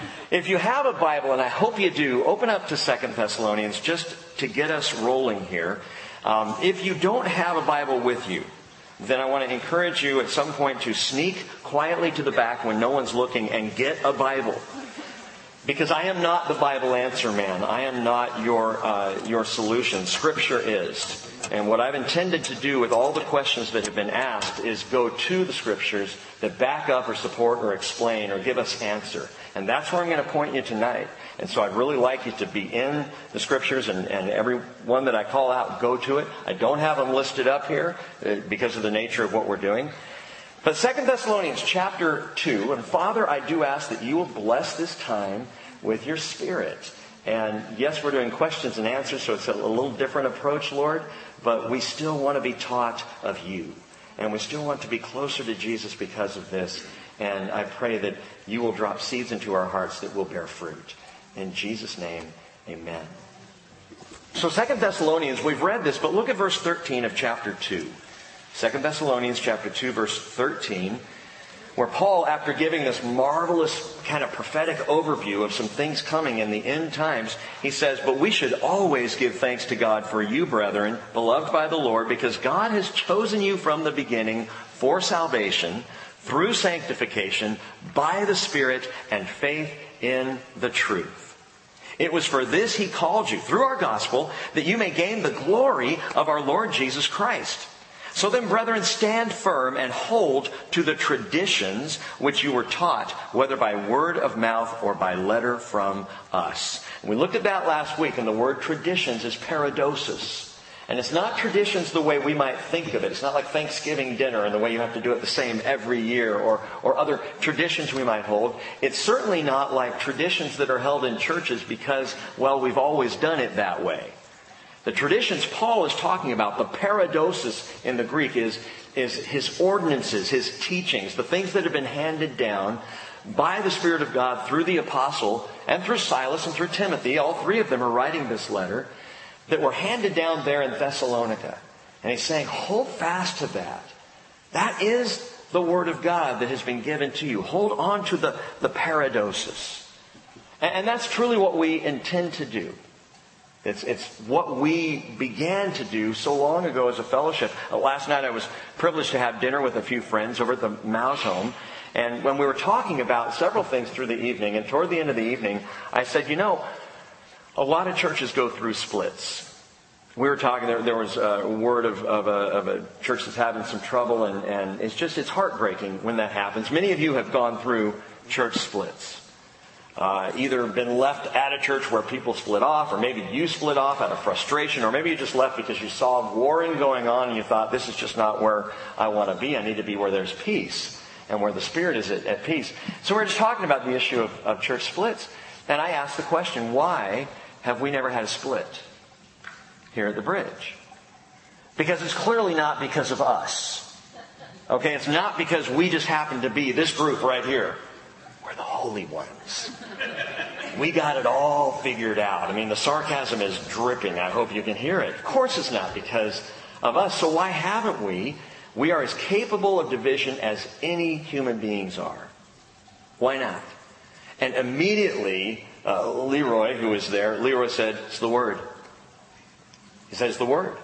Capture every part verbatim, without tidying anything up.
If you have a Bible, and I hope you do, open up to Second Thessalonians just to get us rolling here. Um, if you don't have a Bible with you, then I want to encourage you at some point to sneak quietly to the back when no one's looking and get a Bible. Because I am not the Bible answer man. I am not your uh, your solution. Scripture is. And what I've intended to do with all the questions that have been asked is go to the Scriptures that back up or support or explain or give us answer. And that's where I'm going to point you tonight. And so I'd really like you to be in the Scriptures, and, and every one that I call out, go to it. I don't have them listed up here because of the nature of what we're doing. But Second Thessalonians chapter two, and Father, I do ask that you will bless this time with your Spirit. And yes, we're doing questions and answers, so it's a little different approach, Lord, but we still want to be taught of you. And we still want to be closer to Jesus because of this. And I pray that you will drop seeds into our hearts that will bear fruit. In Jesus' name, amen. So Second Thessalonians, we've read this, but look at verse thirteen of chapter two. Second Thessalonians chapter two, verse thirteen, where Paul, after giving this marvelous kind of prophetic overview of some things coming in the end times, he says, "But we should always give thanks to God for you, brethren, beloved by the Lord, because God has chosen you from the beginning for salvation, through sanctification, by the Spirit, and faith in the truth. It was for this He called you, through our gospel, that you may gain the glory of our Lord Jesus Christ. So then, brethren, stand firm and hold to the traditions which you were taught, whether by word of mouth or by letter from us." And we looked at that last week, and the word traditions is paradosis. And it's not traditions the way we might think of it. It's not like Thanksgiving dinner and the way you have to do it the same every year, or, or other traditions we might hold. It's certainly not like traditions that are held in churches because, well, we've always done it that way. The traditions Paul is talking about, the paradosis in the Greek, is, is his ordinances, his teachings, the things that have been handed down by the Spirit of God through the apostle and through Silas and through Timothy. All three of them are writing this letter, that were handed down there in Thessalonica. And he's saying, hold fast to that. That is the Word of God that has been given to you. Hold on to the, the paradosis. And, and that's truly what we intend to do. It's, it's what we began to do so long ago as a fellowship. Uh, last night I was privileged to have dinner with a few friends over at the Mouse home. And when we were talking about several things through the evening, and toward the end of the evening, I said, you know, a lot of churches go through splits. We were talking, there, there was a word of, of, a, of a church that's having some trouble, and, and it's just, it's heartbreaking when that happens. Many of you have gone through church splits. Uh, either been left at a church where people split off, or maybe you split off out of frustration, or maybe you just left because you saw warring going on and you thought, this is just not where I want to be. I need to be where there's peace and where the Spirit is at, at peace. So we're just talking about the issue of, of church splits. And I asked the question, why have we never had a split here at the Bridge? Because it's clearly not because of us. Okay, it's not because we just happen to be this group right here. We're the holy ones. We got it all figured out. I mean, the sarcasm is dripping. I hope you can hear it. Of course it's not because of us. So why haven't we? We are as capable of division as any human beings are. Why not? And immediately, uh, Leroy, who was there, Leroy said, it's the Word. He said, it's the Word.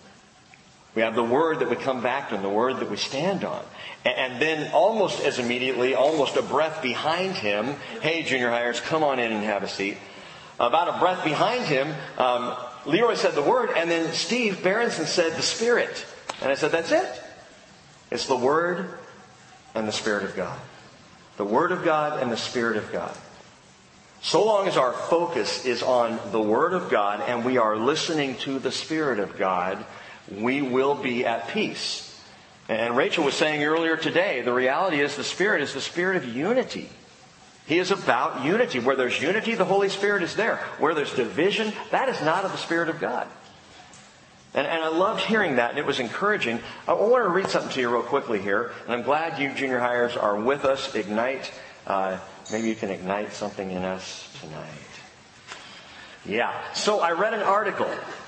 We have the Word that we come back to and the Word that we stand on. And then almost as immediately, almost a breath behind him, hey, junior hires, come on in and have a seat. About a breath behind him, um, Leroy said the Word, and then Steve Berenson said the Spirit. And I said, that's it. It's the Word and the Spirit of God. The Word of God and the Spirit of God. So long as our focus is on the Word of God and we are listening to the Spirit of God, we will be at peace. And Rachel was saying earlier today, the reality is the Spirit is the Spirit of unity. He is about unity. Where there's unity, the Holy Spirit is there. Where there's division, that is not of the Spirit of God. And, and I loved hearing that, and it was encouraging. I want to read something to you real quickly here, and I'm glad you junior hires are with us. Ignite. Uh, maybe you can ignite something in us tonight. Yeah. So I read an article.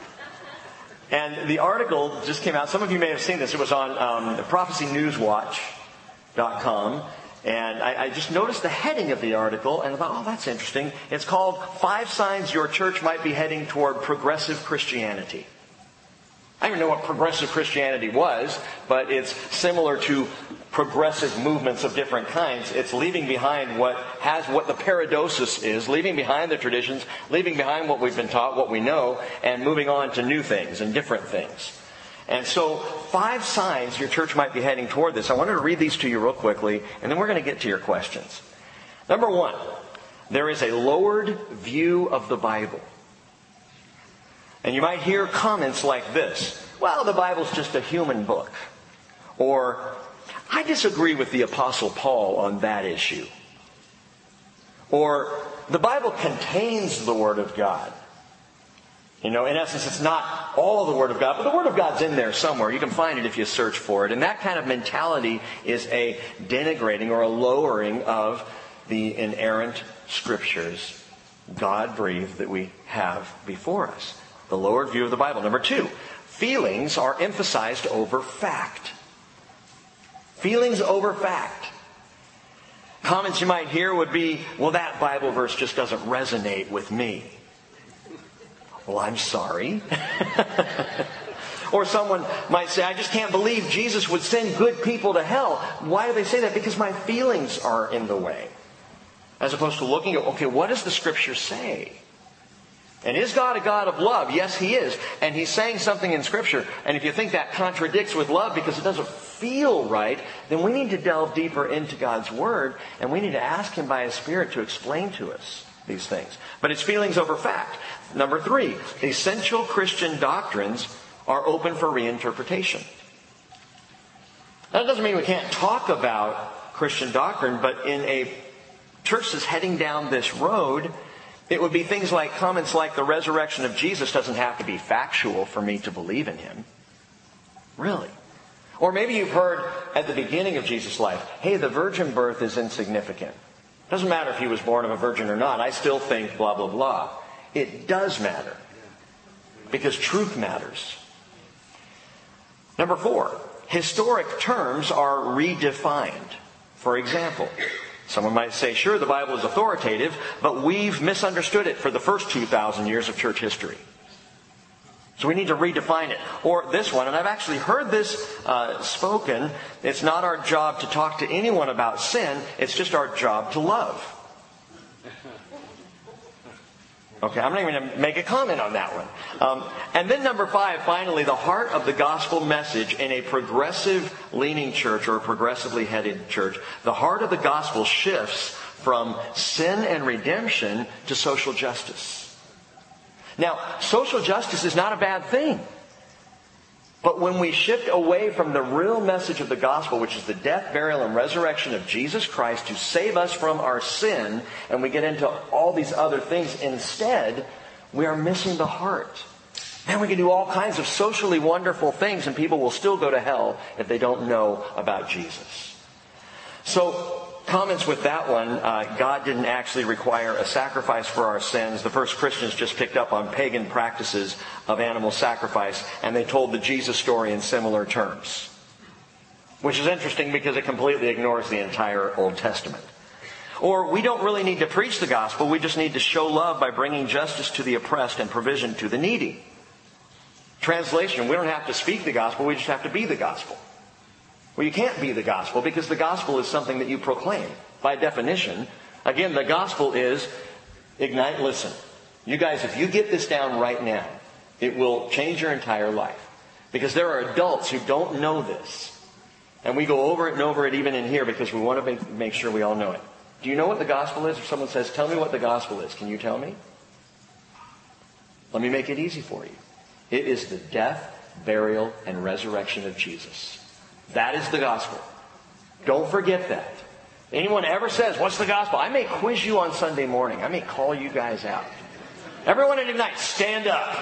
And the article just came out. Some of you may have seen this. It was on um, prophecy news watch dot com. And I, I just noticed the heading of the article and I thought, oh, that's interesting. It's called Five Signs Your Church Might Be Heading Toward Progressive Christianity. I don't even know what progressive Christianity was, but it's similar to progressive movements of different kinds. It's leaving behind what has what the paradosis is, leaving behind the traditions, leaving behind what we've been taught, what we know, and moving on to new things and different things. And so, five signs your church might be heading toward this. I wanted to read these to you real quickly, and then we're going to get to your questions. Number one, there is a lowered view of the Bible. And you might hear comments like this. Well, the Bible's just a human book. Or, I disagree with the Apostle Paul on that issue. Or, the Bible contains the Word of God. You know, in essence, it's not all the Word of God, but the Word of God's in there somewhere. You can find it if you search for it. And that kind of mentality is a denigrating or a lowering of the inerrant Scriptures, God-breathed, that we have before us. The lowered view of the Bible. Number two, feelings are emphasized over fact. Feelings over fact. Comments you might hear would be, well, that Bible verse just doesn't resonate with me. Well, I'm sorry. Or someone might say, I just can't believe Jesus would send good people to hell. Why do they say that? Because my feelings are in the way. As opposed to looking at, okay, what does the Scripture say? And is God a God of love? Yes, He is. And He's saying something in Scripture. And if you think that contradicts with love because it doesn't feel right, then we need to delve deeper into God's Word. And we need to ask Him by His Spirit to explain to us these things. But it's feelings over fact. Number three, essential Christian doctrines are open for reinterpretation. That doesn't mean we can't talk about Christian doctrine, but in a church that's heading down this road, it would be things like comments like the resurrection of Jesus doesn't have to be factual for me to believe in Him. Really? Or maybe you've heard at the beginning of Jesus' life, hey, the virgin birth is insignificant. Doesn't matter if he was born of a virgin or not. I still think blah, blah, blah. It does matter. Because truth matters. Number four, historic terms are redefined. For example, someone might say, sure, the Bible is authoritative, but we've misunderstood it for the first two thousand years of church history. So we need to redefine it. Or this one, and I've actually heard this uh, spoken, it's not our job to talk to anyone about sin, it's just our job to love. Okay, I'm not even going to make a comment on that one. Um, and then number five, finally, the heart of the gospel message in a progressive-leaning church or a progressively headed church, the heart of the gospel shifts from sin and redemption to social justice. Now, social justice is not a bad thing. But when we shift away from the real message of the gospel, which is the death, burial, and resurrection of Jesus Christ to save us from our sin, and we get into all these other things instead, we are missing the heart. Then we can do all kinds of socially wonderful things, and people will still go to hell if they don't know about Jesus. So, comments with that one, uh, God didn't actually require a sacrifice for our sins. The first Christians just picked up on pagan practices of animal sacrifice, and they told the Jesus story in similar terms. Which is interesting because it completely ignores the entire Old Testament. Or, we don't really need to preach the gospel, we just need to show love by bringing justice to the oppressed and provision to the needy. Translation, we don't have to speak the gospel, we just have to be the gospel. Well, you can't be the gospel because the gospel is something that you proclaim. By definition, again, the gospel is, Ignite, listen. You guys, if you get this down right now, it will change your entire life. Because there are adults who don't know this. And we go over it and over it even in here because we want to make, make sure we all know it. Do you know what the gospel is? If someone says, tell me what the gospel is, can you tell me? Let me make it easy for you. It is the death, burial, and resurrection of Jesus. That is the gospel. Don't forget that. Anyone ever says, what's the gospel? I may quiz you on Sunday morning. I may call you guys out. Everyone at Ignite, stand up.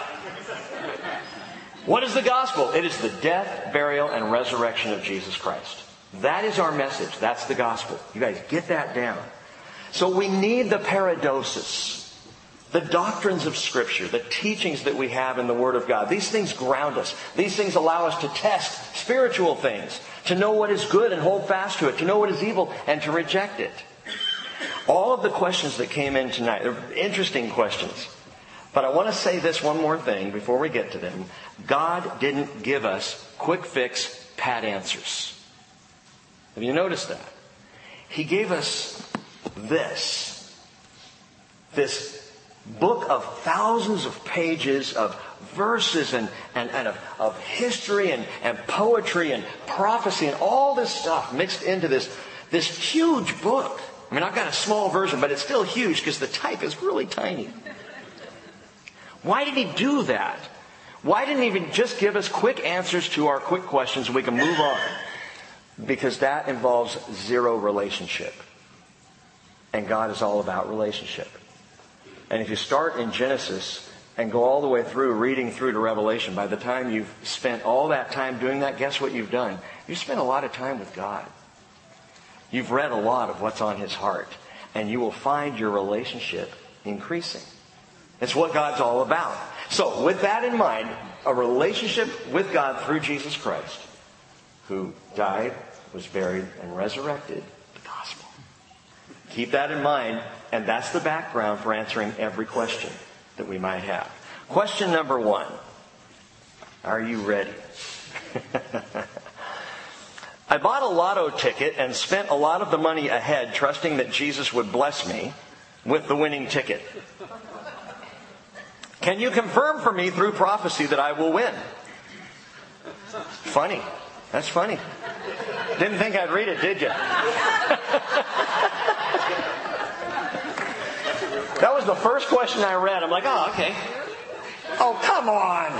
What is the gospel? It is the death, burial, and resurrection of Jesus Christ. That is our message. That's the gospel. You guys get that down. So we need the paradosis. The doctrines of Scripture, the teachings that we have in the Word of God, these things ground us. These things allow us to test spiritual things, to know what is good and hold fast to it, to know what is evil and to reject it. All of the questions that came in tonight, they're interesting questions. But I want to say this one more thing before we get to them. God didn't give us quick fix, pat answers. Have you noticed that? He gave us this. This book of thousands of pages of verses and, and, and of, of history and, and poetry and prophecy and all this stuff mixed into this, this huge book. I mean, I've got a small version, but it's still huge because the type is really tiny. Why did he do that? Why didn't he even just give us quick answers to our quick questions and we can move on? Because that involves zero relationship. And God is all about relationship. And if you start in Genesis and go all the way through, reading through to Revelation, by the time you've spent all that time doing that, guess what you've done? You've spent a lot of time with God. You've read a lot of what's on His heart. And you will find your relationship increasing. It's what God's all about. So, with that in mind, a relationship with God through Jesus Christ, who died, was buried, and resurrected, the gospel. Keep that in mind, and that's the background for answering every question that we might have. Question number one. Are you ready? I bought a lotto ticket and spent a lot of the money ahead trusting that Jesus would bless me with the winning ticket. Can you confirm for me through prophecy that I will win? Funny. That's funny. Didn't think I'd read it, did you? That was the first question I read. I'm like, oh, okay. Oh, come on.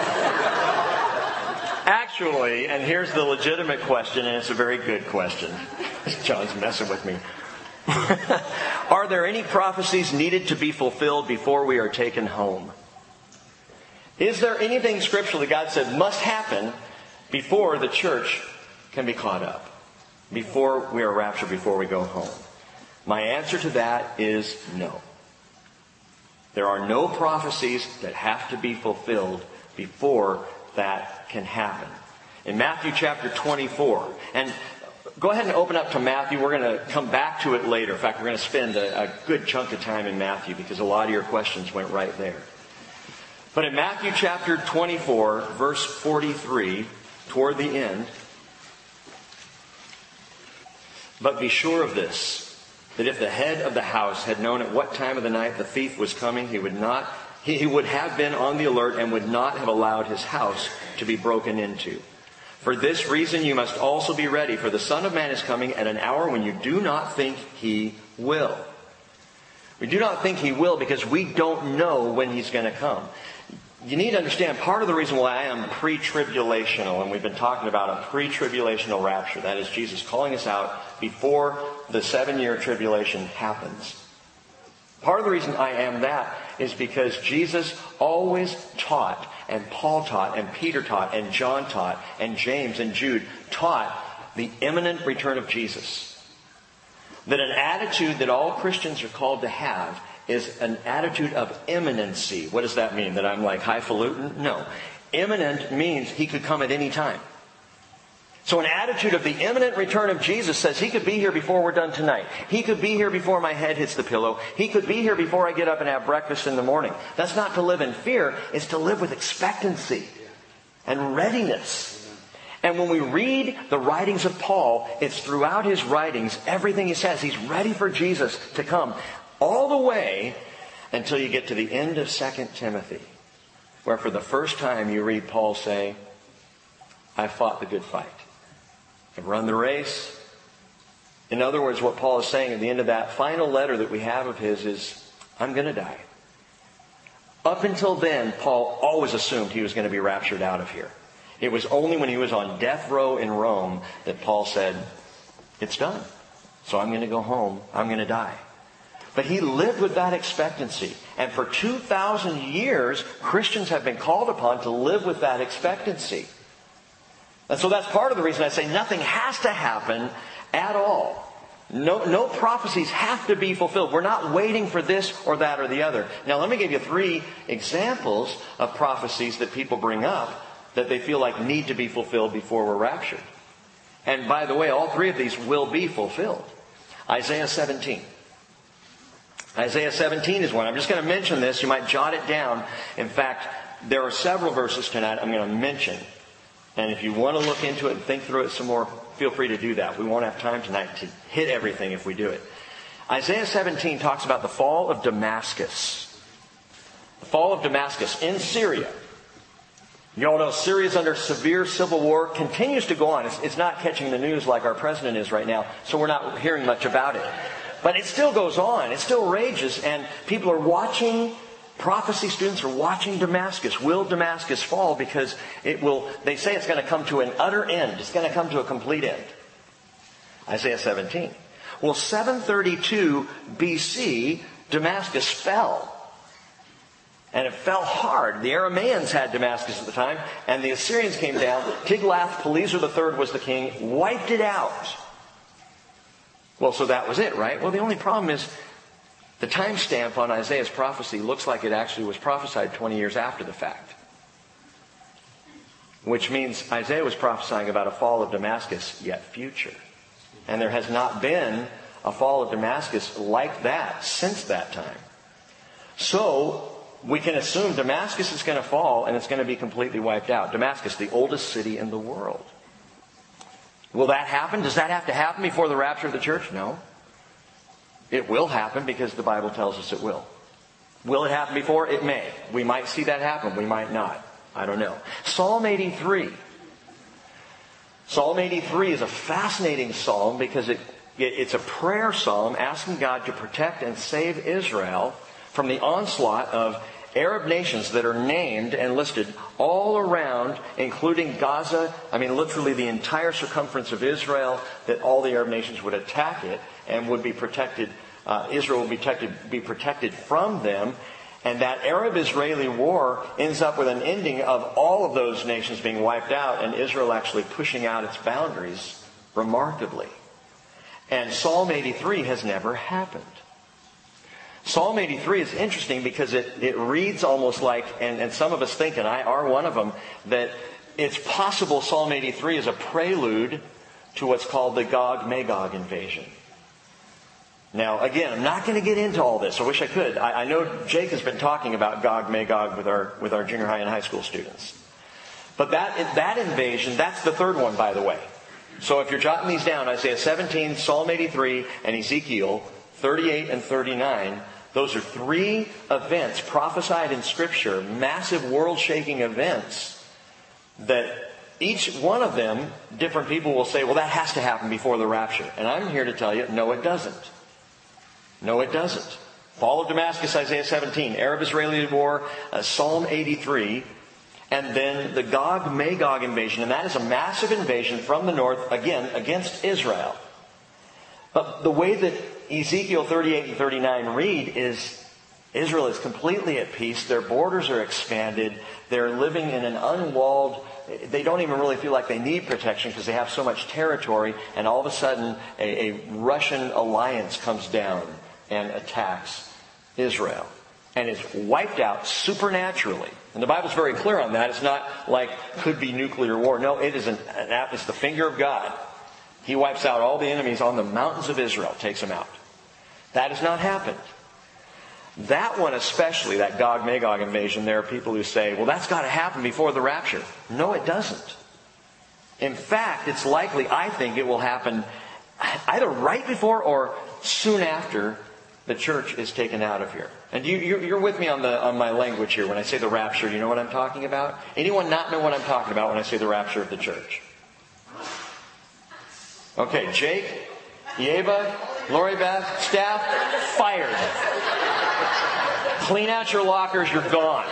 Actually, and here's the legitimate question, and it's a very good question. John's messing with me. Are there any prophecies needed to be fulfilled before we are taken home? Is there anything scripturally God said must happen before the church can be caught up? Before we are raptured, before we go home? My answer to that is no. There are no prophecies that have to be fulfilled before that can happen. In Matthew chapter twenty-four, and go ahead and open up to Matthew. We're going to come back to it later. In fact, we're going to spend a, a good chunk of time in Matthew because a lot of your questions went right there. But in Matthew chapter twenty-four, verse forty-three, toward the end, but be sure of this, that if the head of the house had known at what time of the night the thief was coming, he would not, he, he would have been on the alert and would not have allowed his house to be broken into. For this reason you must also be ready, for the Son of Man is coming at an hour when you do not think He will. We do not think He will because we don't know when He's going to come. You need to understand, part of the reason why I am pre-tribulational, and we've been talking about a pre-tribulational rapture, that is Jesus calling us out before the seven-year tribulation happens. Part of the reason I am that is because Jesus always taught, and Paul taught, and Peter taught, and John taught, and James and Jude taught the imminent return of Jesus. That an attitude that all Christians are called to have is an attitude of imminency. What does that mean? That I'm like highfalutin? No. Imminent means He could come at any time. So an attitude of the imminent return of Jesus says He could be here before we're done tonight. He could be here before my head hits the pillow. He could be here before I get up and have breakfast in the morning. That's not to live in fear. It's to live with expectancy and readiness. And when we read the writings of Paul, it's throughout his writings, everything he says, he's ready for Jesus to come. All the way until you get to the end of Second Timothy, where for the first time you read Paul say, I fought the good fight. I've run the race. In other words, what Paul is saying at the end of that final letter that we have of his is, I'm going to die. Up until then, Paul always assumed he was going to be raptured out of here. It was only when he was on death row in Rome that Paul said, it's done. So I'm going to go home. I'm going to die. But he lived with that expectancy. And for two thousand years, Christians have been called upon to live with that expectancy. And so that's part of the reason I say nothing has to happen at all No, no prophecies have to be fulfilled. We're not waiting for this or that or the other. Now, let me give you three examples of prophecies that people bring up that they feel like need to be fulfilled before we're raptured. And by the way, all three of these will be fulfilled. Isaiah seventeen. Isaiah seventeen is one. I'm just going to mention this. You might jot it down. In fact, there are several verses tonight I'm going to mention. And if you want to look into it and think through it some more, feel free to do that. We won't have time tonight to hit everything if we do it. Isaiah seventeen talks about the fall of Damascus. The fall of Damascus in Syria. You all know Syria's under severe civil war, continues to go on. It's, it's not catching the news like our president is right now, so we're not hearing much about it. But it still goes on. It still rages, and people are watching, prophecy students are watching Damascus. Will Damascus fall? Because it will, they say it's going to come to an utter end. It's going to come to a complete end. Isaiah seventeen. Well, seven thirty-two B C, Damascus fell. And it fell hard. The Arameans had Damascus at the time, and the Assyrians came down. Tiglath-Pileser the third was the king, wiped it out. Well, so that was it, right? Well, the only problem is the timestamp on Isaiah's prophecy looks like it actually was prophesied twenty years after the fact. Which means Isaiah was prophesying about a fall of Damascus yet future. And there has not been a fall of Damascus like that since that time. So we can assume Damascus is going to fall and it's going to be completely wiped out. Damascus, the oldest city in the world. Will that happen? Does that have to happen before the rapture of the church? No. It will happen because the Bible tells us it will. Will it happen before? It may. We might see that happen. We might not. I don't know. Psalm eighty-three. Psalm eighty-three is a fascinating psalm because it, it it's a prayer psalm asking God to protect and save Israel from the onslaught of Arab nations that are named and listed all around, including Gaza. I mean, literally the entire circumference of Israel, that all the Arab nations would attack it and would be protected. Uh, Israel would be protected, be protected from them. And that Arab-Israeli war ends up with an ending of all of those nations being wiped out and Israel actually pushing out its boundaries remarkably. And Psalm eighty-three has never happened. Psalm eighty-three is interesting because it, it reads almost like, and, and some of us think, and I are one of them, that it's possible Psalm eighty-three is a prelude to what's called the Gog-Magog invasion. Now, again, I'm not going to get into all this. I wish I could. I, I know Jake has been talking about Gog-Magog with our with our junior high and high school students. But that that invasion, that's the third one, by the way. So if you're jotting these down, Isaiah seventeen, Psalm eighty-three, and Ezekiel thirty-eight and thirty-nine, those are three events prophesied in Scripture, massive world-shaking events, that each one of them, different people will say, well, that has to happen before the rapture. And I'm here to tell you, no, it doesn't. No, it doesn't. Fall of Damascus, Isaiah seventeen, Arab-Israeli war, uh, Psalm eighty-three, and then the Gog-Magog invasion. And that is a massive invasion from the north, again, against Israel. But the way that Ezekiel thirty-eight and thirty-nine read is Israel is completely at peace. Their borders are expanded. They're living in an unwalled, they don't even really feel like they need protection because they have so much territory. And all of a sudden, a, a Russian alliance comes down and attacks Israel. And is wiped out supernaturally. And the Bible's very clear on that. It's not like could be nuclear war. No, it is an, it's the finger of God. He wipes out all the enemies on the mountains of Israel, takes them out. That has not happened. That one especially, that Gog-Magog invasion, there are people who say, well, that's got to happen before the rapture. No, it doesn't. In fact, it's likely, I think, it will happen either right before or soon after the church is taken out of here. And you, you're with me on the on my language here when I say the rapture. You know what I'm talking about? Anyone not know what I'm talking about when I say the rapture of the church? Okay, Jake, Yeba, Lori Beth, staff, fired. Clean out your lockers, you're gone.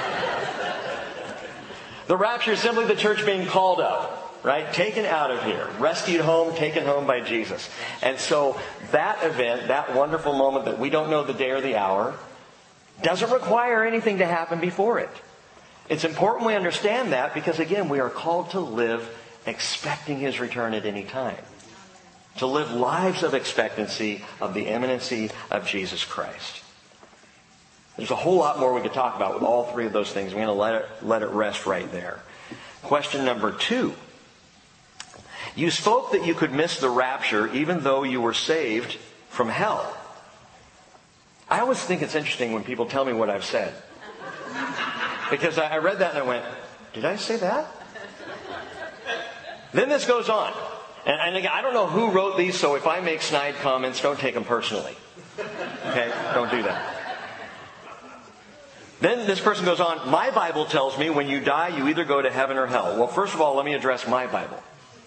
The rapture is simply the church being called up, right? Taken out of here. Rescued home, taken home by Jesus. And so that event, that wonderful moment that we don't know the day or the hour, doesn't require anything to happen before it. It's important we understand that because, again, we are called to live expecting His return at any time. to live lives of expectancy of the imminency of Jesus Christ. There's a whole lot more we could talk about with all three of those things. We're going to let it, let it rest right there. Question number two. You spoke that you could miss the rapture even though you were saved from hell. I always think it's interesting when people tell me what I've said. Because I read that and I went, did I say that? Then this goes on. And, and again, I don't know who wrote these, so if I make snide comments, don't take them personally. Okay? Don't do that. Then this person goes on, my Bible tells me when you die, you either go to heaven or hell. Well, first of all, let me address my Bible.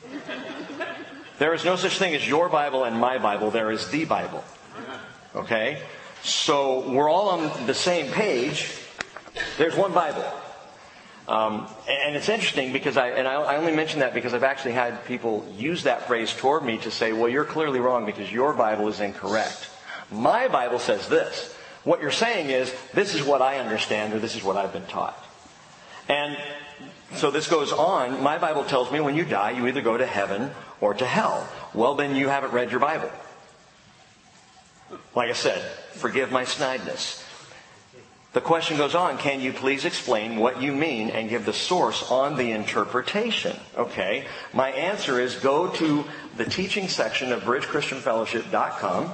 There is no such thing as your Bible and my Bible. There is the Bible. Okay? So we're all on the same page. There's one Bible. Um, and it's interesting because I, and I, I only mention that because I've actually had people use that phrase toward me to say, well, you're clearly wrong because your Bible is incorrect. My Bible says this. What you're saying is, this is what I understand or this is what I've been taught. And so this goes on. My Bible tells me when you die, you either go to heaven or to hell. Well, then you haven't read your Bible. Like I said, forgive my snideness. The question goes on, can you please explain what you mean and give the source on the interpretation? Okay, my answer is go to the teaching section of bridge christian fellowship dot com.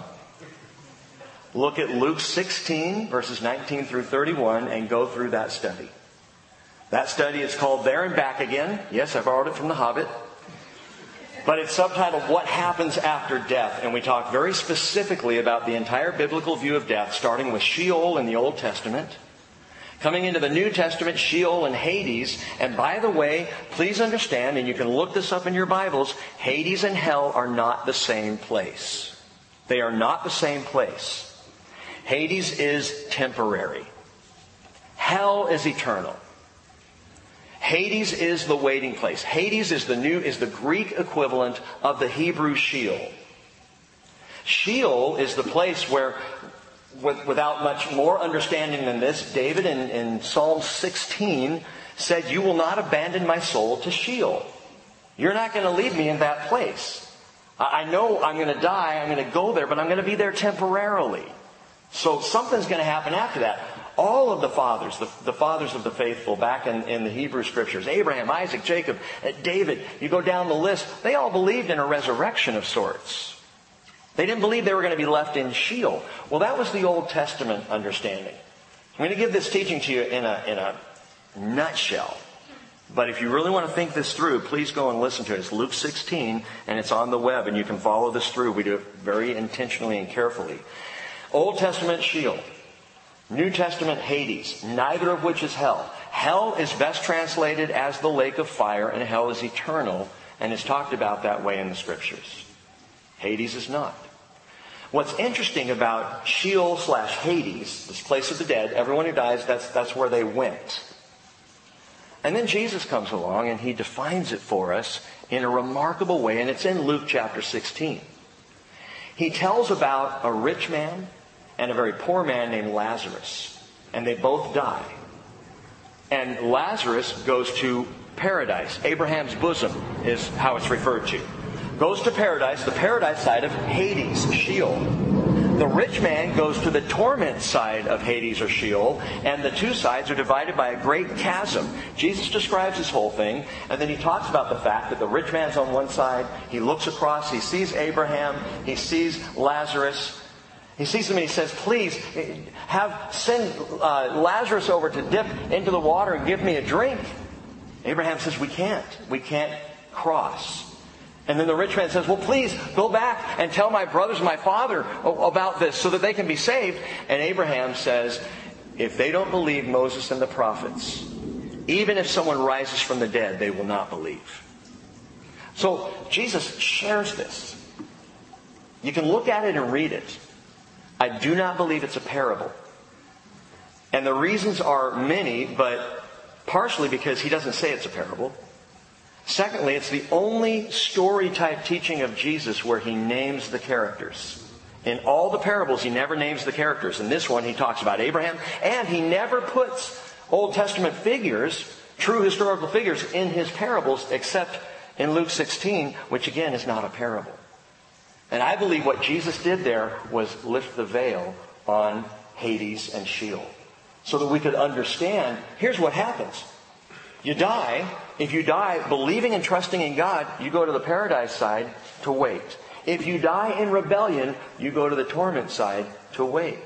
Look at Luke sixteen, verses nineteen through thirty-one, and go through that study. That study is called There and Back Again. Yes, I borrowed it from The Hobbit. But it's subtitled, What Happens After Death? And we talk very specifically about the entire biblical view of death, starting with Sheol in the Old Testament, coming into the New Testament, Sheol and Hades. And by the way, please understand, and you can look this up in your Bibles, Hades and hell are not the same place. They are not the same place. Hades is temporary. Hell is eternal. Hades is the waiting place. Hades is the new is the Greek equivalent of the Hebrew Sheol. Sheol is the place where, with, without much more understanding than this, David in, in Psalm sixteen said, you will not abandon my soul to Sheol. You're not going to leave me in that place. I know I'm going to die, I'm going to go there, but I'm going to be there temporarily. So something's going to happen after that. All of the fathers, the, the fathers of the faithful back in, in the Hebrew Scriptures, Abraham, Isaac, Jacob, David, you go down the list, they all believed in a resurrection of sorts. They didn't believe they were going to be left in Sheol. Well, that was the Old Testament understanding. I'm going to give this teaching to you in a, in a nutshell. But if you really want to think this through, please go and listen to it. It's Luke sixteen, and it's on the web, and you can follow this through. We do it very intentionally and carefully. Old Testament, Sheol. New Testament, Hades, neither of which is hell. Hell is best translated as the lake of fire, and hell is eternal, and is talked about that way in the Scriptures. Hades is not. What's interesting about Sheol slash Hades, this place of the dead, everyone who dies, that's, that's where they went. And then Jesus comes along and he defines it for us in a remarkable way, and it's in Luke chapter sixteen. He tells about a rich man and a very poor man named Lazarus. And they both die. And Lazarus goes to paradise. Abraham's bosom is how it's referred to. Goes to paradise, the paradise side of Hades, Sheol. The rich man goes to the torment side of Hades or Sheol, and the two sides are divided by a great chasm. Jesus describes this whole thing, and then he talks about the fact that the rich man's on one side, he looks across, he sees Abraham, he sees Lazarus. He sees him and he says, please, have send uh, Lazarus over to dip into the water and give me a drink. Abraham says, we can't. We can't cross. And then the rich man says, well, please go back and tell my brothers and my father about this so that they can be saved. And Abraham says, if they don't believe Moses and the prophets, even if someone rises from the dead, they will not believe. So Jesus shares this. You can look at it and read it. I do not believe it's a parable. And the reasons are many, but partially because he doesn't say it's a parable. Secondly, it's the only story-type teaching of Jesus where he names the characters. In all the parables, he never names the characters. In this one, he talks about Abraham, and he never puts Old Testament figures, true historical figures, in his parables, except in Luke sixteen, which again is not a parable. And I believe what Jesus did there was lift the veil on Hades and Sheol, so that we could understand, here's what happens. You die. If you die believing and trusting in God, you go to the paradise side to wait. If you die in rebellion, you go to the torment side to wait.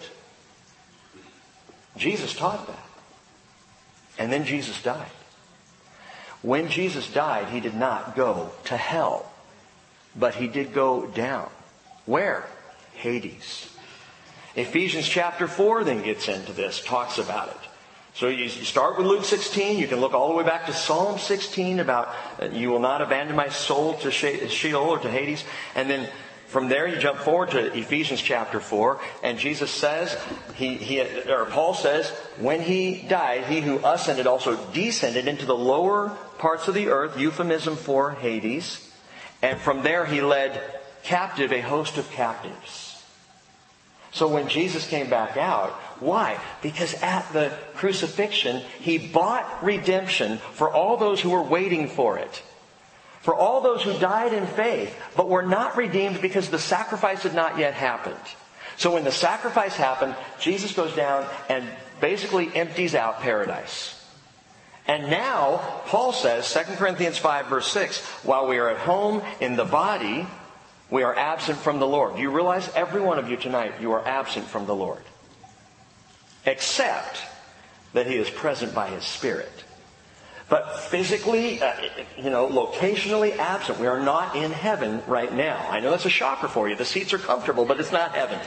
Jesus taught that. And then Jesus died. When Jesus died, He did not go to hell, but He did go down. Where? Hades. Ephesians chapter four then gets into this, talks about it. So you start with Luke sixteen. You can look all the way back to Psalm sixteen about uh, you will not abandon my soul to Sheol or to Hades. And then from there you jump forward to Ephesians chapter four. And Jesus says, he, he, or Paul says, when He died, He who ascended also descended into the lower parts of the earth, euphemism for Hades. And from there He led captive a host of captives. So when Jesus came back out, why? Because at the crucifixion, He bought redemption for all those who were waiting for it. For all those who died in faith, but were not redeemed because the sacrifice had not yet happened. So when the sacrifice happened, Jesus goes down and basically empties out paradise. And now, Paul says, Second Corinthians five verse six, while we are at home in the body, we are absent from the Lord. Do you realize every one of you tonight, you are absent from the Lord? Except that He is present by His Spirit. But physically, uh, you know, locationally absent. We are not in heaven right now. I know that's a shocker for you. The seats are comfortable, but it's not heaven.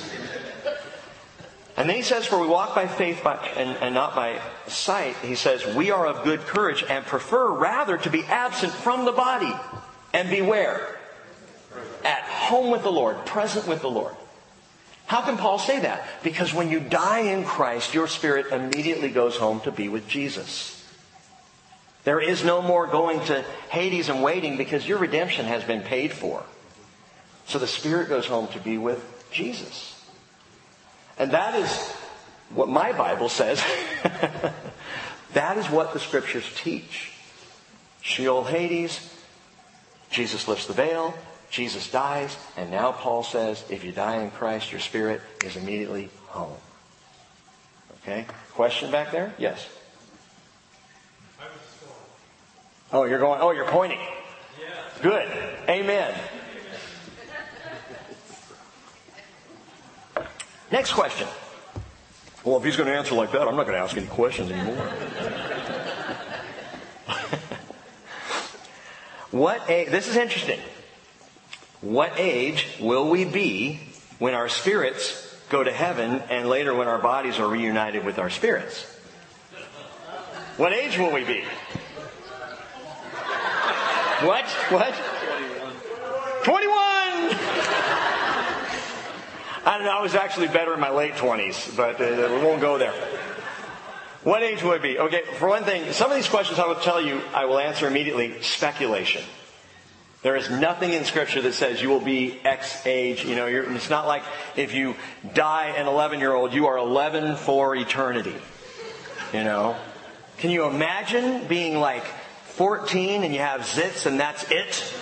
And then he says, for we walk by faith by, and, and not by sight. He says, we are of good courage and prefer rather to be absent from the body and be where? At home with the Lord, present with the Lord. How can Paul say that? Because when you die in Christ, your spirit immediately goes home to be with Jesus. There is no more going to Hades and waiting because your redemption has been paid for. So the spirit goes home to be with Jesus. And that is what my Bible says. That is what the Scriptures teach. Sheol, Hades, Jesus lifts the veil, Jesus dies, and now Paul says, if you die in Christ, your spirit is immediately home. Okay? Question back there? Yes. Oh, you're going, oh, you're pointing. Good. Amen. Next question. Well, if he's going to answer like that, I'm not going to ask any questions anymore. What age, this is interesting. What age will we be when our spirits go to heaven and later when our bodies are reunited with our spirits? What age will we be? What? What? twenty-one! I don't know, I was actually better in my late twenties, but uh, we won't go there. What age will it be? Okay, for one thing, some of these questions I will tell you, I will answer immediately, speculation. There is nothing in Scripture that says you will be X age. You know, you're, it's not like if you die an eleven-year-old, you are eleven for eternity. You know? Can you imagine being like fourteen and you have zits and that's it?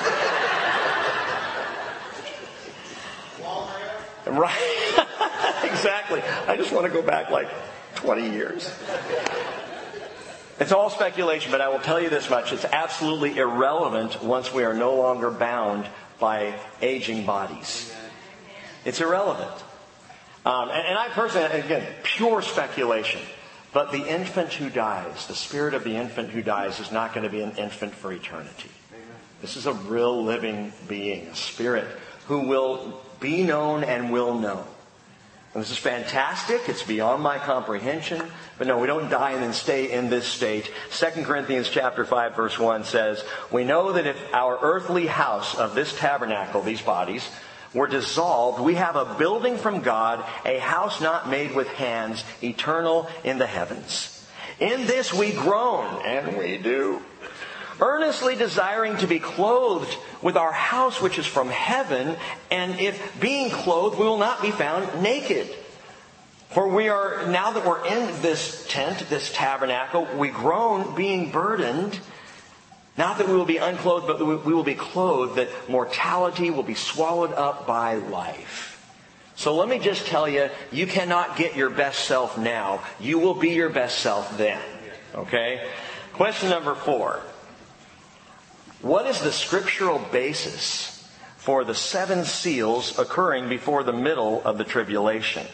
Right. Exactly. I just want to go back like twenty years. It's all speculation, but I will tell you this much. It's absolutely irrelevant once we are no longer bound by aging bodies. It's irrelevant. Um, and, and I personally, again, pure speculation. But the infant who dies, the spirit of the infant who dies is not going to be an infant for eternity. This is a real living being, a spirit who will be known and will know. And this is fantastic. It's beyond my comprehension. But no, we don't die and then stay in this state. Second Corinthians chapter five verse one says, we know that if our earthly house of this tabernacle, these bodies, were dissolved, we have a building from God, a house not made with hands, eternal in the heavens. In this we groan, and we do, earnestly desiring to be clothed with our house which is from heaven, and if being clothed we will not be found naked. For we are, now that we're in this tent, this tabernacle, we groan being burdened, Not that we will be unclothed, but we will be clothed, that mortality will be swallowed up by life. So let me just tell you, you cannot get your best self now. You will be your best self then. Okay? Question number four. What is the scriptural basis for the seven seals occurring before the middle of the tribulation?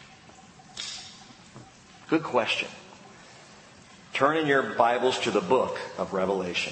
Good question. Turn in your Bibles to the book of Revelation.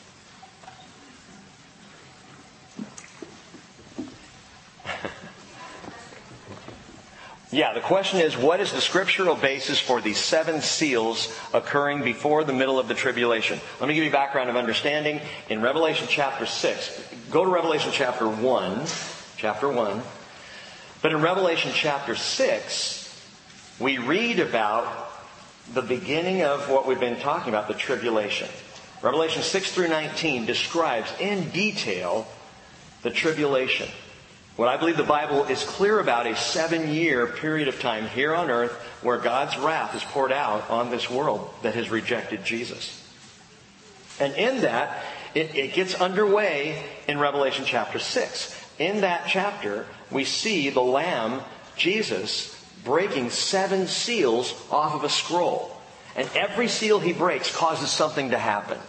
Yeah, the question is, what is the scriptural basis for these seven seals occurring before the middle of the tribulation? Let me give you a background of understanding. In Revelation chapter six, go to Revelation chapter one, chapter one. But in Revelation chapter six, we read about the beginning of what we've been talking about, the tribulation. Revelation six through nineteen describes in detail the tribulation. What I believe the Bible is clear about, a seven-year period of time here on earth where God's wrath is poured out on this world that has rejected Jesus. And in that, it, it gets underway in Revelation chapter six. In that chapter, we see the Lamb, Jesus, breaking seven seals off of a scroll. And every seal he breaks causes something to happen.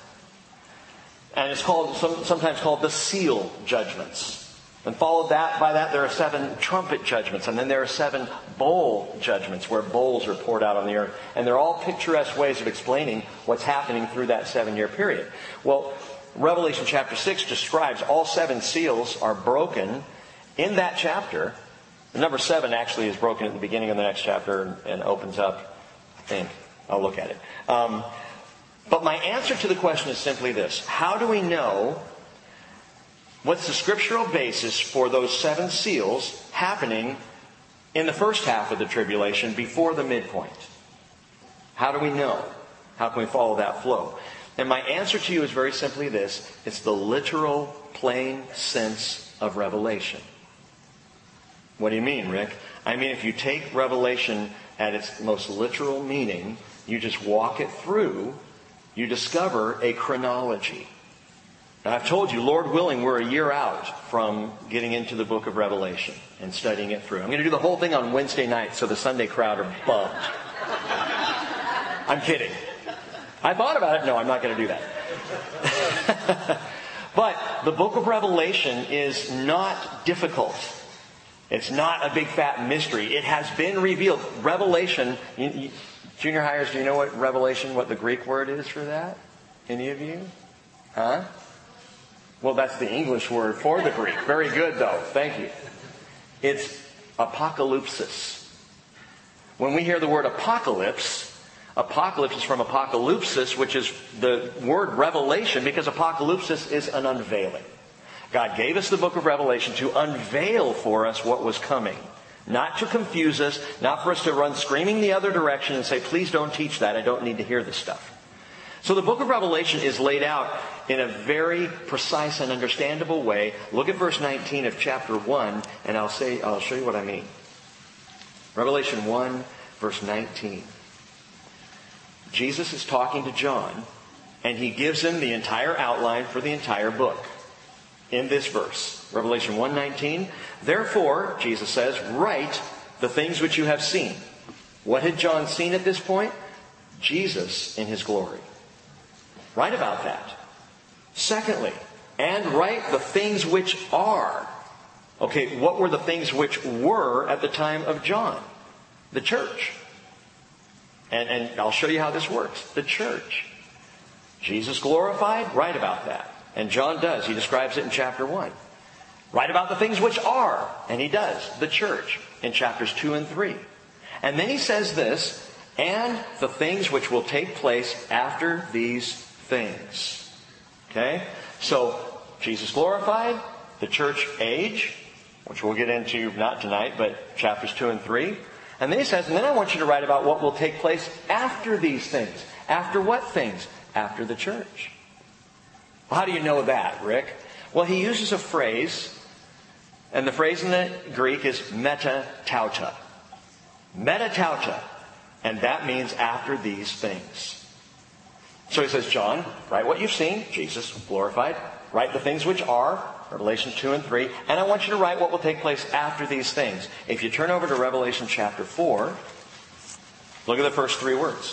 And it's called sometimes called the seal judgments. And followed that by that, there are seven trumpet judgments. And then there are seven bowl judgments, where bowls are poured out on the earth. And they're all picturesque ways of explaining what's happening through that seven-year period. Well, Revelation chapter six describes all seven seals are broken in that chapter. The number seven actually is broken at the beginning of the next chapter and, and opens up, I think. I'll look at it. Um, but my answer to the question is simply this. How do we know what's the scriptural basis for those seven seals happening in the first half of the tribulation before the midpoint? How do we know? How can we follow that flow? And my answer to you is very simply this. It's the literal, plain sense of Revelation. What do you mean, Rick? I mean, if you take Revelation at its most literal meaning, you just walk it through, you discover a chronology. Now, I've told you, Lord willing, we're a year out from getting into the book of Revelation and studying it through. I'm going to do the whole thing on Wednesday night, so the Sunday crowd are bummed. I'm kidding. I thought about it. No, I'm not going to do that. But the book of Revelation is not difficult. It's not a big fat mystery. It has been revealed. Revelation, you, you, junior hires, do you know what Revelation, what the Greek word is for that? Any of you? Huh? Well, that's the English word for the Greek. Very good, though. Thank you. It's apocalypsis. When we hear the word apocalypse, apocalypse is from apocalypsis, which is the word revelation, because apocalypsis is an unveiling. God gave us the book of Revelation to unveil for us what was coming. Not to confuse us, not for us to run screaming the other direction and say, please don't teach that, I don't need to hear this stuff. So the book of Revelation is laid out in a very precise and understandable way. Look at verse nineteen of chapter one, and I'll say, I'll show you what I mean. Revelation one, verse nineteen. Jesus is talking to John, and he gives him the entire outline for the entire book in this verse. Revelation one nineteen. Therefore, Jesus says, write the things which you have seen. What had John seen at this point? Jesus in his glory. Write about that. Secondly, and write the things which are. Okay, what were the things which were at the time of John? The church. And, and I'll show you how this works. The church. Jesus glorified? Write about that. And John does. He describes it in chapter one. Write about the things which are. And he does. The church. In chapters two and three. And then he says this. And the things which will take place after these things. Okay? So, Jesus glorified, the church age, which we'll get into not tonight, but chapters two and three. And then he says, and then I want you to write about what will take place after these things. After what things? After the church. Well, how do you know that, Rick? Well, he uses a phrase, and the phrase in the Greek is meta tauta. Meta tauta. And that means after these things. So he says, John, write what you've seen, Jesus glorified. Write the things which are, Revelation two and three. And I want you to write what will take place after these things. If you turn over to Revelation chapter four, look at the first three words.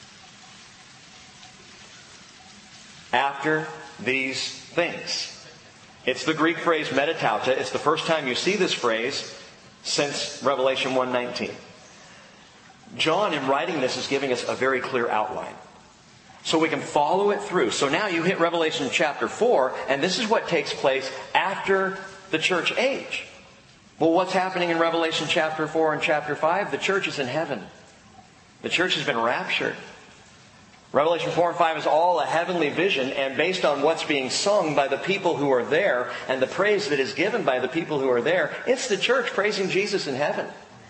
After these things. It's the Greek phrase metatauta. It's the first time you see this phrase since Revelation one nineteen. John, in writing this, is giving us a very clear outline, so we can follow it through. So now you hit Revelation chapter four, and this is what takes place after the church age. Well, what's happening in Revelation chapter four and chapter five? The church is in heaven. The church has been raptured. Revelation four and five is all a heavenly vision, and based on what's being sung by the people who are there and the praise that is given by the people who are there, it's the church praising Jesus in heaven.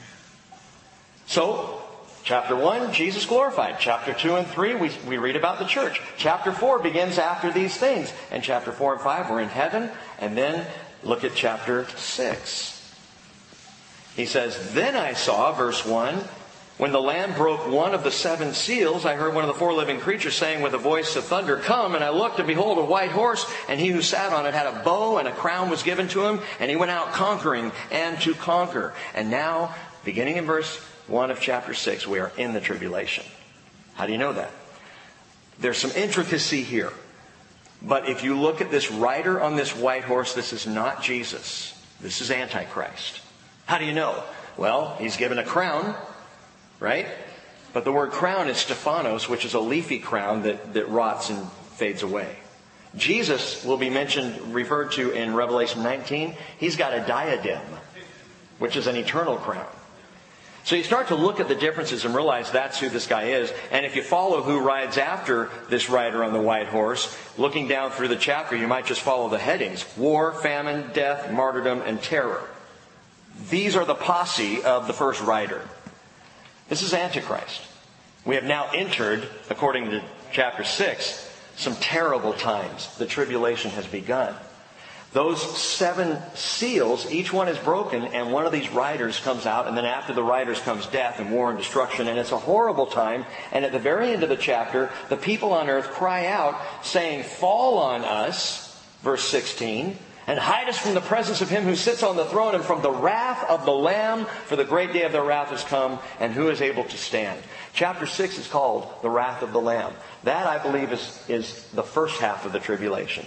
So, chapter one, Jesus glorified. Chapter two and three, we, we read about the church. Chapter four begins after these things. And chapter four and five, we're in heaven. And then look at chapter six. He says, Then I saw, verse one, when the Lamb broke one of the seven seals, I heard one of the four living creatures saying with a voice of thunder, Come, and I looked, and behold, a white horse, and he who sat on it had a bow, and a crown was given to him, and he went out conquering and to conquer. And now, beginning in verse one of chapter six, we are in the tribulation. How do you know that? There's some intricacy here. But if you look at this rider on this white horse, this is not Jesus. This is Antichrist. How do you know? Well, he's given a crown, right? But the word crown is Stephanos, which is a leafy crown that, that rots and fades away. Jesus will be mentioned, referred to in Revelation nineteen. He's got a diadem, which is an eternal crown. So you start to look at the differences and realize that's who this guy is. And if you follow who rides after this rider on the white horse, looking down through the chapter, you might just follow the headings. War, famine, death, martyrdom, and terror. These are the posse of the first rider. This is Antichrist. We have now entered, according to chapter six, some terrible times. The tribulation has begun. Those seven seals, each one is broken, and one of these riders comes out, and then after the riders comes death and war and destruction, and it's a horrible time. And at the very end of the chapter, the people on earth cry out, saying, Fall on us, verse sixteen, and hide us from the presence of him who sits on the throne and from the wrath of the Lamb, for the great day of their wrath has come, and who is able to stand? Chapter six is called the wrath of the Lamb. That, I believe, is, is the first half of the tribulation.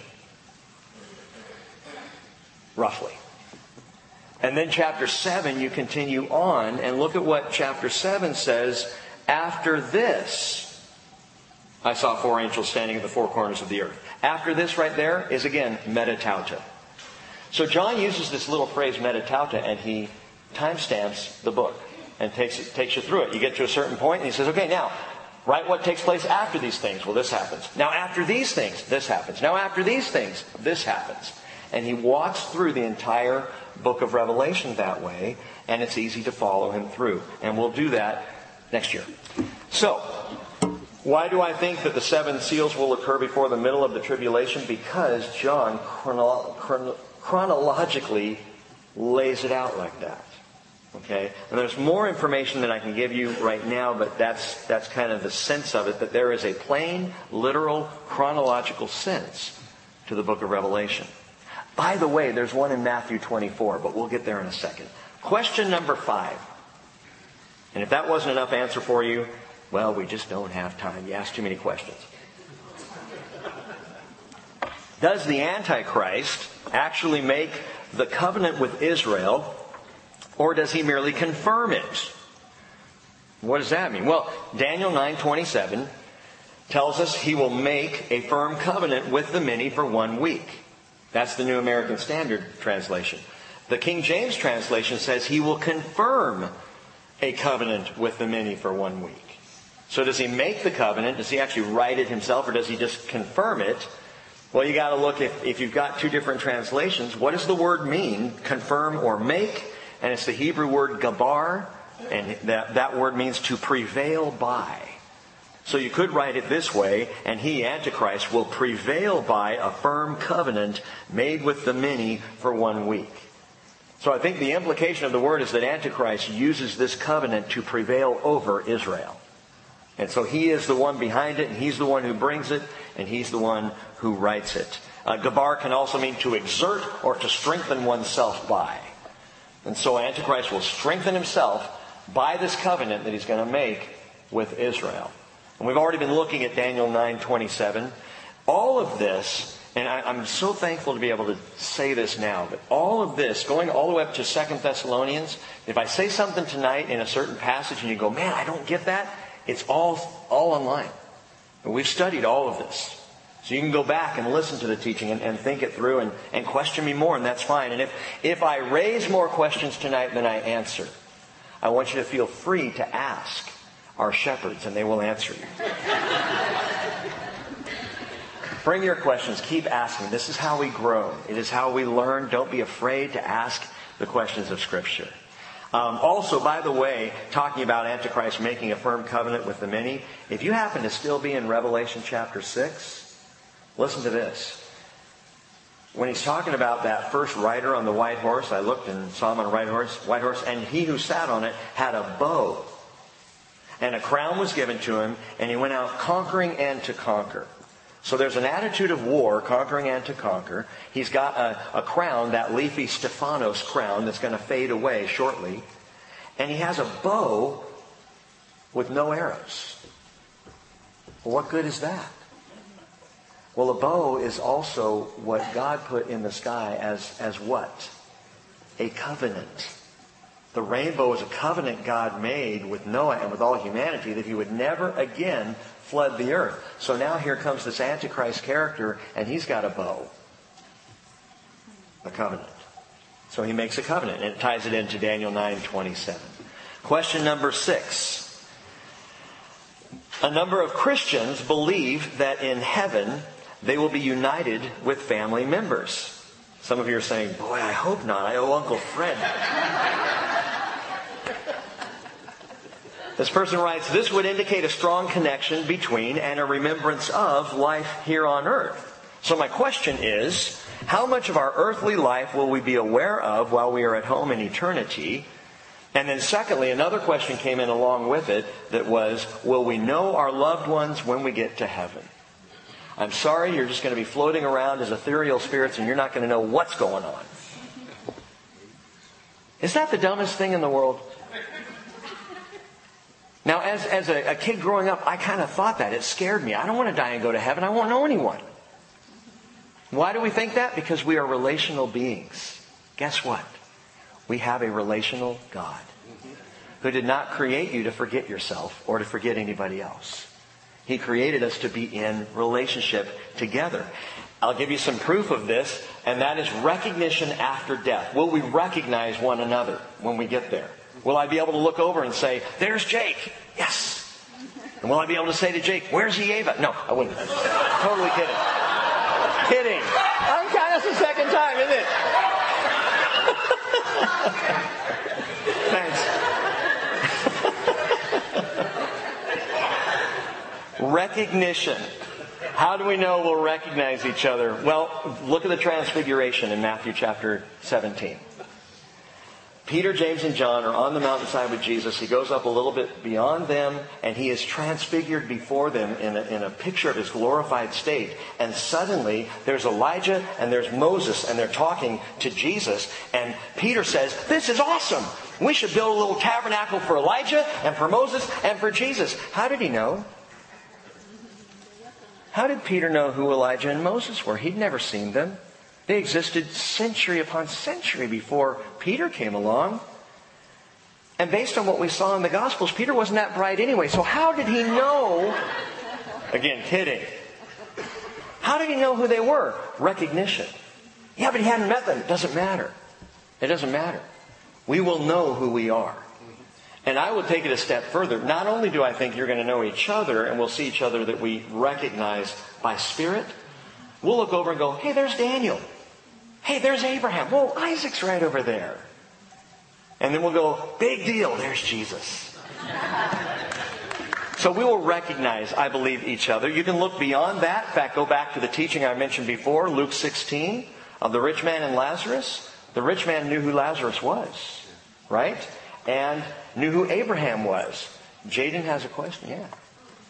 Roughly. And then chapter seven, you continue on and look at what chapter seven says. After this, I saw four angels standing at the four corners of the earth. After this right there is again metatauta. So John uses this little phrase metatauta, and he timestamps the book and takes takes you through it. You get to a certain point and he says, okay, now write what takes place after these things. Well, this happens. Now after these things, this happens. Now after these things, this happens. And he walks through the entire book of Revelation that way, and it's easy to follow him through. And we'll do that next year. So, why do I think that the seven seals will occur before the middle of the tribulation? Because John chrono- chrono- chronologically lays it out like that. Okay? And there's more information than I can give you right now, but that's that's kind of the sense of it, that there is a plain, literal, chronological sense to the book of Revelation. By the way, there's one in Matthew twenty-four, but we'll get there in a second. Question number five. And if that wasn't enough answer for you, well, we just don't have time. You asked too many questions. Does the Antichrist actually make the covenant with Israel, or does he merely confirm it? What does that mean? Well, Daniel nine twenty-seven tells us he will make a firm covenant with the many for one week. That's the New American Standard translation. The King James translation says he will confirm a covenant with the many for one week. So does he make the covenant? Does he actually write it himself, or does he just confirm it? Well, you got to look, if, if you've got two different translations, what does the word mean, confirm or make? And it's the Hebrew word gabar, and that, that word means to prevail by. So you could write it this way, and he, Antichrist, will prevail by a firm covenant made with the many for one week. So I think the implication of the word is that Antichrist uses this covenant to prevail over Israel. And so he is the one behind it, and he's the one who brings it, and he's the one who writes it. Uh, gabar can also mean to exert or to strengthen oneself by. And so Antichrist will strengthen himself by this covenant that he's going to make with Israel. And we've already been looking at Daniel nine twenty-seven. All of this, and I, I'm so thankful to be able to say this now, but all of this, going all the way up to Second Thessalonians, if I say something tonight in a certain passage and you go, man, I don't get that, it's all, all online. And we've studied all of this. So you can go back and listen to the teaching and, and think it through and, and question me more, and that's fine. And if, if I raise more questions tonight than I answer, I want you to feel free to ask our shepherds, and they will answer you. Bring your questions. Keep asking. This is how we grow. It is how we learn. Don't be afraid to ask the questions of Scripture. Um, also, by the way, talking about Antichrist making a firm covenant with the many, if you happen to still be in Revelation chapter six, listen to this. When he's talking about that first rider on the white horse, I looked and saw him on a white horse, white horse, and he who sat on it had a bow. And a crown was given to him, and he went out conquering and to conquer. So there's an attitude of war, conquering and to conquer. He's got a, a crown, that leafy Stephanos crown that's going to fade away shortly. And he has a bow with no arrows. Well, what good is that? Well, a bow is also what God put in the sky as, as what? A covenant. The rainbow is a covenant God made with Noah and with all humanity that he would never again flood the earth. So now here comes this Antichrist character, and he's got a bow. A covenant. So he makes a covenant, and it ties it into Daniel nine twenty-seven. Question number six. A number of Christians believe that in heaven they will be united with family members. Some of you are saying, boy, I hope not. I owe Uncle Fred. This person writes, this would indicate a strong connection between and a remembrance of life here on earth. So my question is, how much of our earthly life will we be aware of while we are at home in eternity? And then secondly, another question came in along with it that was, will we know our loved ones when we get to heaven? I'm sorry, you're just going to be floating around as ethereal spirits and you're not going to know what's going on. Is that the dumbest thing in the world? Now, as, as a, a kid growing up, I kind of thought that. It scared me. I don't want to die and go to heaven. I won't know anyone. Why do we think that? Because we are relational beings. Guess what? We have a relational God who did not create you to forget yourself or to forget anybody else. He created us to be in relationship together. I'll give you some proof of this, and that is recognition after death. Will we recognize one another when we get there? Will I be able to look over and say, there's Jake? Yes. And will I be able to say to Jake, where's Eva? No, I wouldn't. Totally kidding. Kidding. I'm kind of the second time, isn't it? Thanks. Recognition. How do we know we'll recognize each other? Well, look at the transfiguration in Matthew chapter seventeen. Peter, James, and John are on the mountainside with Jesus. He goes up a little bit beyond them, and he is transfigured before them in a, in a picture of his glorified state. And suddenly, there's Elijah and there's Moses, and they're talking to Jesus. And Peter says, this is awesome. We should build a little tabernacle for Elijah and for Moses and for Jesus. How did he know? How did Peter know who Elijah and Moses were? He'd never seen them. They existed century upon century before Peter came along. And based on what we saw in the Gospels, Peter wasn't that bright anyway. So how did he know? Again, kidding. How did he know who they were? Recognition. Yeah, but he hadn't met them. It doesn't matter. It doesn't matter. We will know who we are. And I would take it a step further. Not only do I think you're going to know each other and we'll see each other that we recognize by spirit, we'll look over and go, hey, there's Daniel. Hey, there's Abraham. Whoa, Isaac's right over there. And then we'll go, big deal, there's Jesus. So we will recognize, I believe, each other. You can look beyond that. In fact, go back to the teaching I mentioned before, Luke sixteen, of the rich man and Lazarus. The rich man knew who Lazarus was, right? And knew who Abraham was. Jaden has a question, yeah.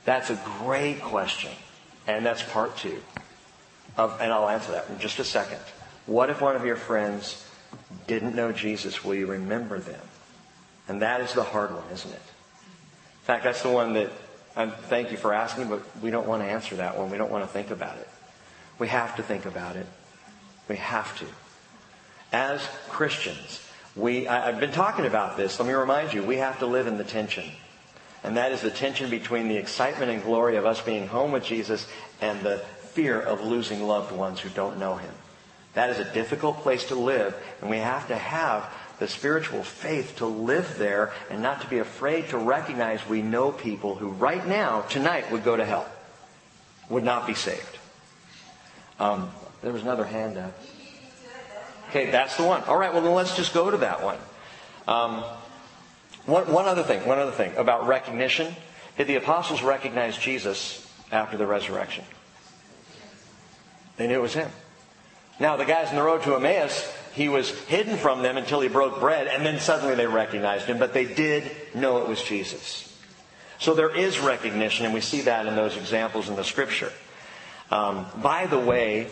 That's a great question. And that's part two. Of, and I'll answer that in just a second. What if one of your friends didn't know Jesus? Will you remember them? And that is the hard one, isn't it? In fact, that's the one that, I thank you for asking, but we don't want to answer that one. We don't want to think about it. We have to think about it. We have to. As Christians, we, I, I've been talking about this. Let me remind you, we have to live in the tension. And that is the tension between the excitement and glory of us being home with Jesus and the fear of losing loved ones who don't know Him. That is a difficult place to live, and we have to have the spiritual faith to live there and not to be afraid to recognize we know people who right now, tonight, would go to hell, would not be saved. Um, there was another hand up. Okay, that's the one. All right, well then let's just go to that one. Um, one, one other thing, one other thing about recognition. Did the apostles recognize Jesus after the resurrection? They knew it was Him. Now, the guys on the road to Emmaus, He was hidden from them until He broke bread, and then suddenly they recognized Him, but they did know it was Jesus. So there is recognition, and we see that in those examples in the Scripture. Um, by the way,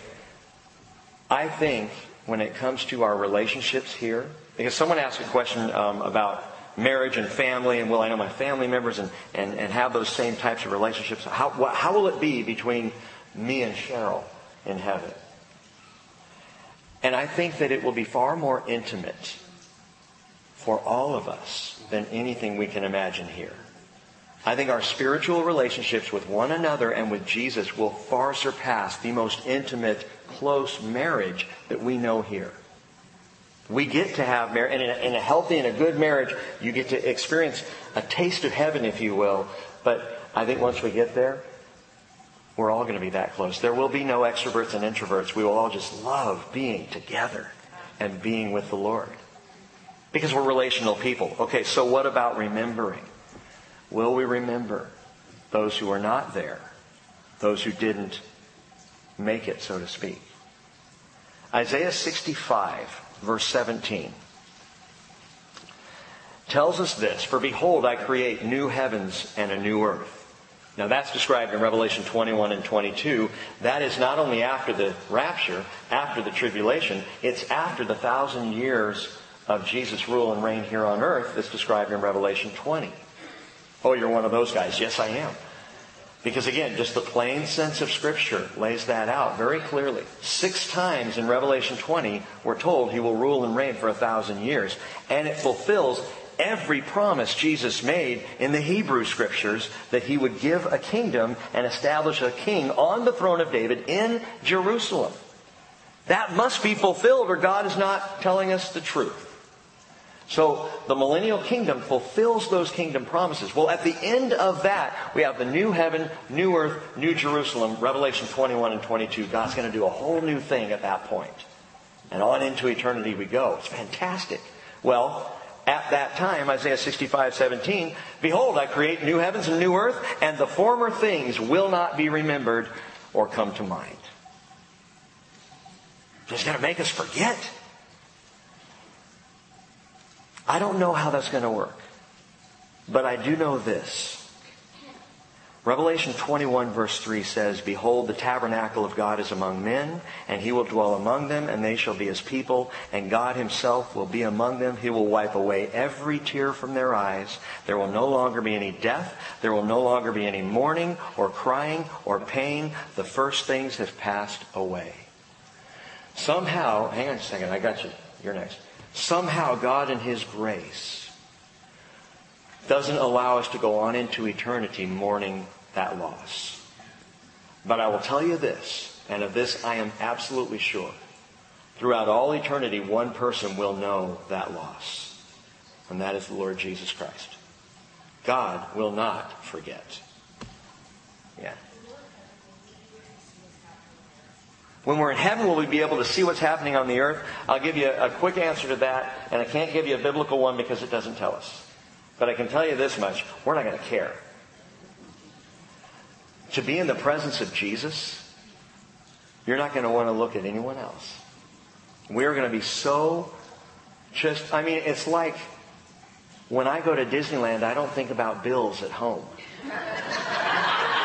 I think when it comes to our relationships here, because someone asked a question um, about marriage and family, and will I know my family members and, and, and have those same types of relationships? How, how will it be between me and Cheryl in heaven? And I think that it will be far more intimate for all of us than anything we can imagine here. I think our spiritual relationships with one another and with Jesus will far surpass the most intimate, close marriage that we know here. We get to have marriage, and in a, in a healthy and a good marriage, you get to experience a taste of heaven, if you will. But I think once we get there, we're all going to be that close. There will be no extroverts and introverts. We will all just love being together and being with the Lord. Because we're relational people. Okay, so what about remembering? Will we remember those who are not there? Those who didn't make it, so to speak. Isaiah sixty-five, verse seventeen, tells us this: "For behold, I create new heavens and a new earth." Now that's described in Revelation twenty-one and twenty-two. That is not only after the rapture, after the tribulation, it's after the thousand years of Jesus' rule and reign here on earth that's described in Revelation twenty. Oh, you're one of those guys. Yes, I am. Because again, just the plain sense of Scripture lays that out very clearly. Six times in Revelation twenty, we're told He will rule and reign for a thousand years. And it fulfills every promise Jesus made in the Hebrew Scriptures that He would give a kingdom and establish a king on the throne of David in Jerusalem. That must be fulfilled or God is not telling us the truth. So the millennial kingdom fulfills those kingdom promises. Well, at the end of that, we have the new heaven, new earth, new Jerusalem. Revelation twenty-one and twenty-two. God's going to do a whole new thing at that point. And on into eternity we go. It's fantastic. Well, at that time, Isaiah sixty-five seventeen, "Behold, I create new heavens and new earth, and the former things will not be remembered or come to mind." He's going to make us forget. I don't know how that's going to work. But I do know this. Revelation twenty-one verse three says, "Behold, the tabernacle of God is among men, and He will dwell among them, and they shall be His people, and God Himself will be among them. He will wipe away every tear from their eyes. There will no longer be any death. There will no longer be any mourning or crying or pain. The first things have passed away." Somehow, hang on a second, I got you. You're next. Somehow God in His grace doesn't allow us to go on into eternity mourning that loss. But I will tell you this, and of this I am absolutely sure. Throughout all eternity, one person will know that loss. And that is the Lord Jesus Christ. God will not forget. Yeah. When we're in heaven, will we be able to see what's happening on the earth? I'll give you a quick answer to that, and I can't give you a biblical one because it doesn't tell us. But I can tell you this much, we're not going to care. To be in the presence of Jesus, you're not going to want to look at anyone else. We're going to be so just, I mean, it's like when I go to Disneyland, I don't think about bills at home.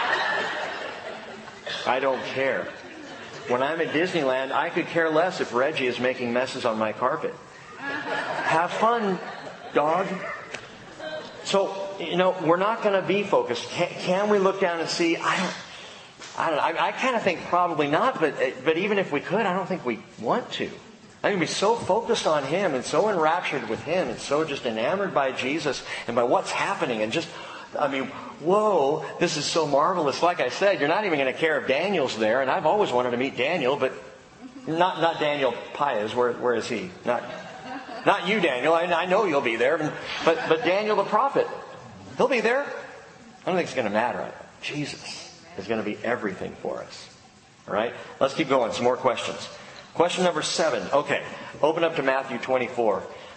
I don't care. When I'm at Disneyland, I could care less if Reggie is making messes on my carpet. Have fun, dog. So, you know, we're not going to be focused. Can, can we look down and see? I don't, I don't know. I, I kind of think probably not, but but even if we could, I don't think we want to. I'm going to be so focused on Him and so enraptured with Him and so just enamored by Jesus and by what's happening and just, I mean, whoa, this is so marvelous. Like I said, you're not even going to care if Daniel's there, and I've always wanted to meet Daniel, but not not Daniel Paez. Where where is he? Not not you, Daniel. I, I know you'll be there, but but Daniel the prophet, he'll be there. I don't think it's going to matter. Jesus is going to be everything for us. All right, let's keep going. Some more questions. Question number seven. Okay, open up to Matthew twenty-four.